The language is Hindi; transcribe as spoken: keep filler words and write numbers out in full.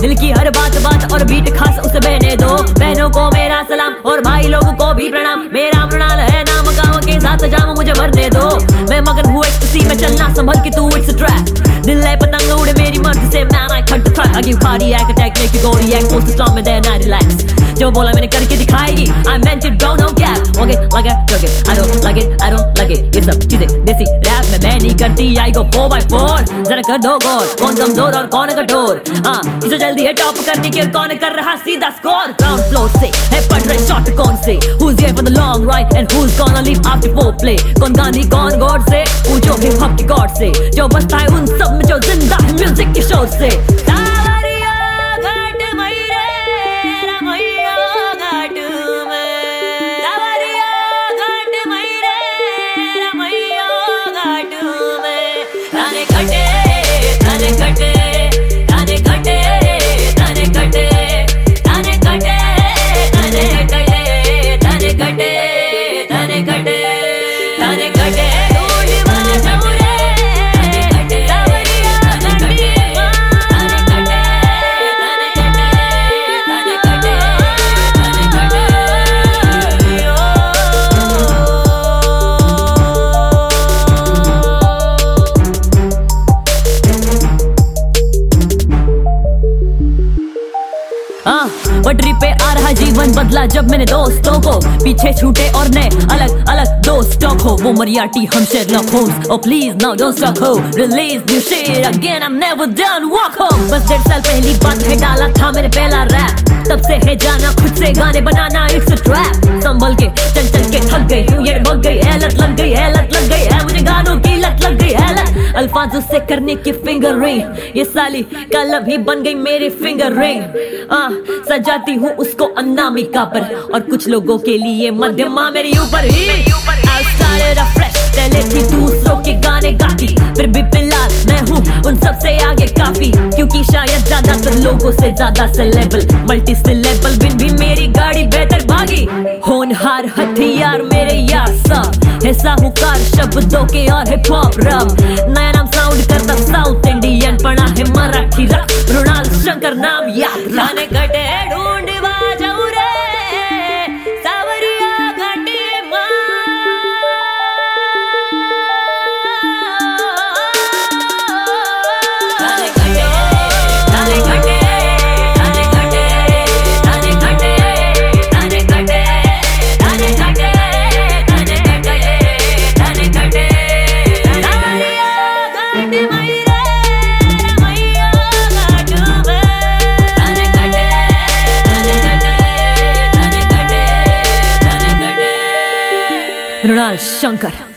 दिल की हर बात बात और बीट खास उसे बहने दो। बहनों को मेरा सलाम और भाई लोगों को भी प्रणाम। मेरा मृणाल है नाम गाँव के साथ जाम मुझे भरने दो। मैं मगन हुआ इसी में चलना संभल के तू इट्स ट्रैक। दिल है पतंग उड़े मेरी मर्जी से man I cut the track। I give cardiac attack make you go react most strong में then I relax। जो बोला मैंने करके दिखाएगी I meant it don't know cap। Okay like it like it I don't like it I don't like it। ये सब चीजें देसी रैप में मैं नहीं करती I go four by four। जरा कर दो गौर कौन कमजोर और कौन कठोर। हाँ किसे जल्दी है टॉप करने की और कौन कर रहा सीधा स्कोर। ग्राउंड फ्लोर से है पढ़ रहे शॉट कौन से who's here for the long ride and who's gonna leave after four play। कौन गांधी कौन गॉड से पूछो हिप हॉप की गॉड से। जो बसता है उन सब में जो जिंदा है म्यूजिक के शोर से। पटरी पे आ रहा जीवन बदला जब मैंने दोस्तों को पीछे छूटे और नए अलग अलग दोस्त हो। वो मरियाटी हम Sherlock Holmes. Oh please now don't stop ho release new shit again I'm never done walk home। बस डेढ़ साल पहली बात है डाला था मैंने पहला रैप। तब से है जाना खुद से गाने बनाना इट्स अ ट्रैप। संभल के चल चल के थक गई हूँ ये भग गई है लत लग गई है लत लग गई है मुझे गानों की लत लग गई है लत। अल्फाजों से करने की फिंगर रिंग ये साली कल भी बन गई मेरी फिंगर रिंग। आ, सजाती हूँ उसको अनामिका पर और कुछ लोगों के लिए मध्यमा मेरी ऊपर ही। पहले थी दूसरों के गाने गाती फिर भी फिलहाल मैं हूँ उन सब से आगे काफी। क्योंकि शायद ज्यादातर लोगों से ज्यादा सेलेबल मल्टी सिलेबल बिन भी मेरी गाड़ी बेहतर भागी। होनहार हथियार मेरे यार सा है साहूकार शब्दों के और हिप हॉप रब। नया नाम साउंड करता साउथ इंडियन पढ़ा है मराठी रैप। मृणाल शंकर नाम याद गाने कटे ढूंढ बाजाऊ रे सावरिया घाटी माँ। मृणाल शंकर।